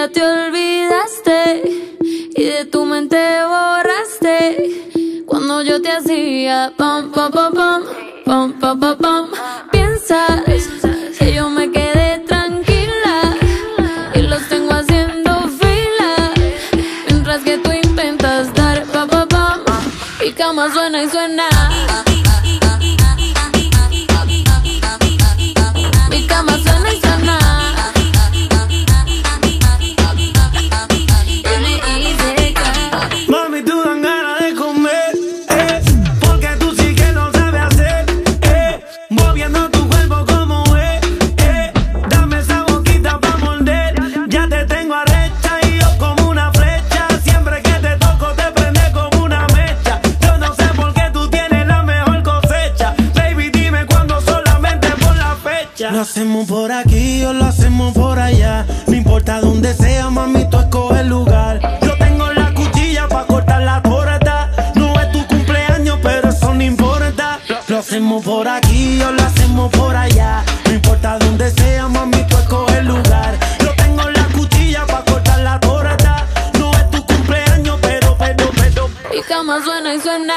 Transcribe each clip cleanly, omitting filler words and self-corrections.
ya te olvidaste y de tu mente borraste cuando yo te hacía pam, pam, pam, pam, pam, pam, pam, pam. Piensas que yo me quedé tranquila y los tengo haciendo fila mientras que tú intentas dar pam, pam, pam. Mi cama suena y suena. Mi cama suena y suena. Mami, tú dan ganas de comer, porque tú sí que lo sabes hacer, moviendo tu cuerpo como es, dame esa boquita pa' morder, ya te tengo arrecha y yo como una flecha, siempre que te toco te prende como una mecha, yo no sé por qué tú tienes la mejor cosecha, baby dime cuándo solamente por la fecha. Lo hacemos por aquí o lo hacemos por allá, no importa dónde sea, mami, tú escoge el lugar. Yo tengo la cuchilla pa' cortar la torta, no es tu cumpleaños, pero eso no importa. Lo hacemos por aquí o lo hacemos por allá, no importa dónde sea, mami, tú escoge el lugar. Yo tengo la cuchilla pa' cortar la torta, no es tu cumpleaños, pero. Mi cama suena y suena.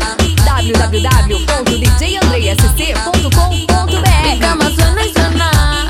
www.djandreasc.com.br. Mi cama suena y suena.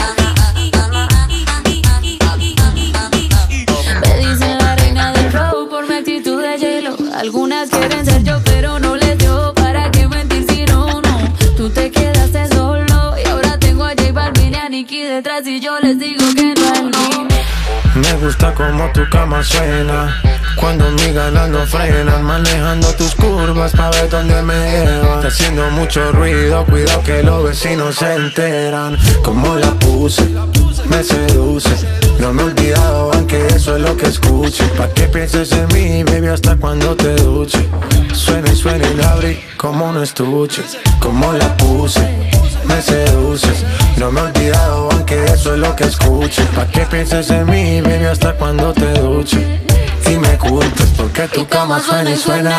Me dicen la reina del flow por mi actitud de hielo. Algunas quieren ser yo, pero no les dio. ¿Para qué mentir si no? Tú te quedaste solo y ahora tengo a J Balvin y a Nicki detrás y yo les digo que no. Me gusta como tu cama suena, cuando mis ganas no frenan, manejando tus curvas pa' ver dónde me llevan. Está haciendo mucho ruido, cuidado que los vecinos se enteran. Como la puse, me seduce, no me he olvidado aunque eso es lo que escuche. Pa' que pienses en mí, baby, hasta cuando te duche. Suena y suena y la abrí como un estuche. Como la puse, me seduces, no me he olvidado aunque eso es lo que escuche. Pa' que pienses en mí, baby, hasta cuando te duche y me culpes porque tu cama suena y suena.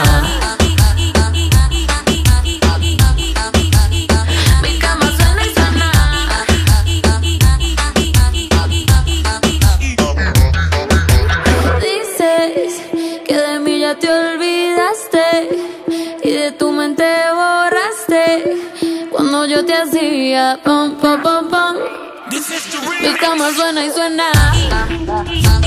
Mi cama suena y suena. Dices que de mí ya te olvidaste y de tu mente borraste cuando yo te hacía pam, pam, pam, pam. Mi cama suena y suena.